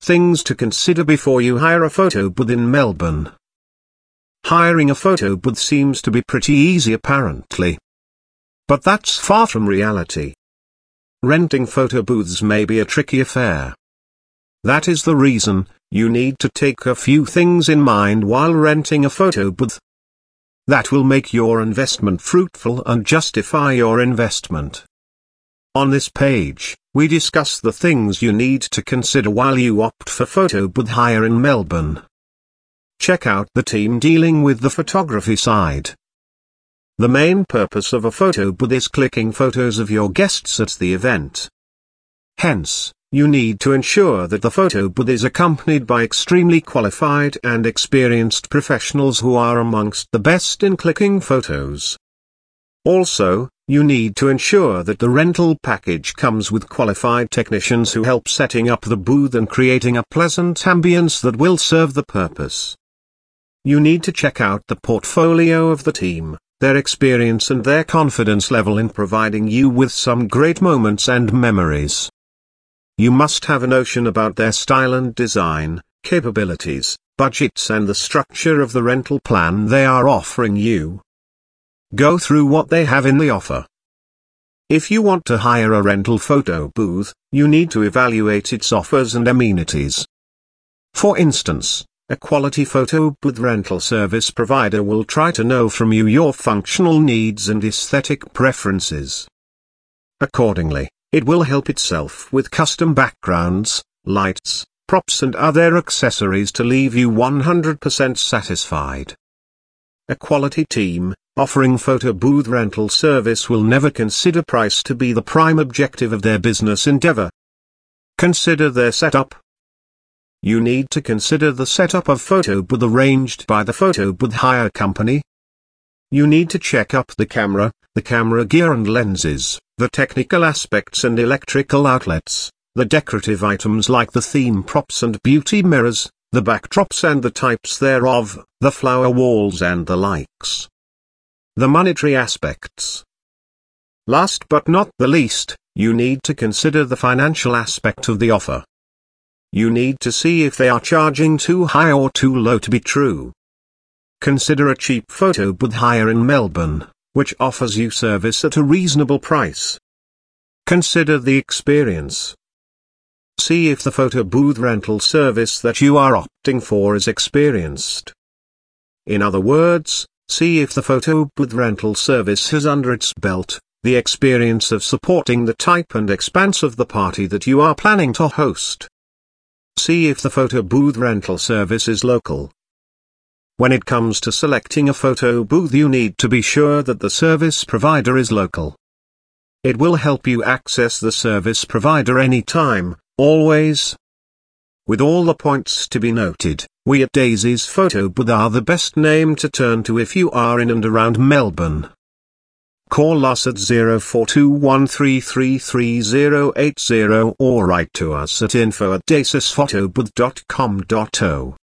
Things to consider before you hire a photo booth in Melbourne. Hiring a photo booth seems to be pretty easy apparently. But that's far from reality. Renting photo booths may be a tricky affair. That is the reason you need to take a few things in mind while renting a photo booth. That will make your investment fruitful and justify your investment. On this page, we discuss the things you need to consider while you opt for photo booth hire in Melbourne. Check out the team dealing with the photography side. The main purpose of a photo booth is clicking photos of your guests at the event. Hence, you need to ensure that the photo booth is accompanied by extremely qualified and experienced professionals who are amongst the best in clicking photos. Also, you need to ensure that the rental package comes with qualified technicians who help setting up the booth and creating a pleasant ambience that will serve the purpose. You need to check out the portfolio of the team, their experience and their confidence level in providing you with some great moments and memories. You must have a notion about their style and design, capabilities, budgets and the structure of the rental plan they are offering you. Go through what they have in the offer. If you want to hire a rental photo booth, you need to evaluate its offers and amenities. For instance, a quality photo booth rental service provider will try to know from you your functional needs and aesthetic preferences. Accordingly, it will help itself with custom backgrounds, lights, props and other accessories to leave you 100% satisfied. A quality team, offering photo booth rental service will never consider price to be the prime objective of their business endeavor. Consider their setup. You need to consider the setup of photo booth arranged by the photo booth hire company. You need to check up the camera gear and lenses, the technical aspects and electrical outlets, the decorative items like the theme props and beauty mirrors, the backdrops and the types thereof, the flower walls and the likes. The monetary aspects. Last but not the least, you need to consider the financial aspect of the offer. You need to see if they are charging too high or too low to be true. Consider a cheap photo booth hire in Melbourne, which offers you service at a reasonable price. Consider the experience. See if the photo booth rental service that you are opting for is experienced. In other words, see if the photo booth rental service has under its belt the experience of supporting the type and expanse of the party that you are planning to host. See if the photo booth rental service is local. When it comes to selecting a photo booth, you need to be sure that the service provider is local. It will help you access the service provider anytime, always. With all the points to be noted, we at Daisy's Photo Booth are the best name to turn to if you are in and around Melbourne. Call us at 0421333080 or write to us at info@daisysphotobooth.com.au.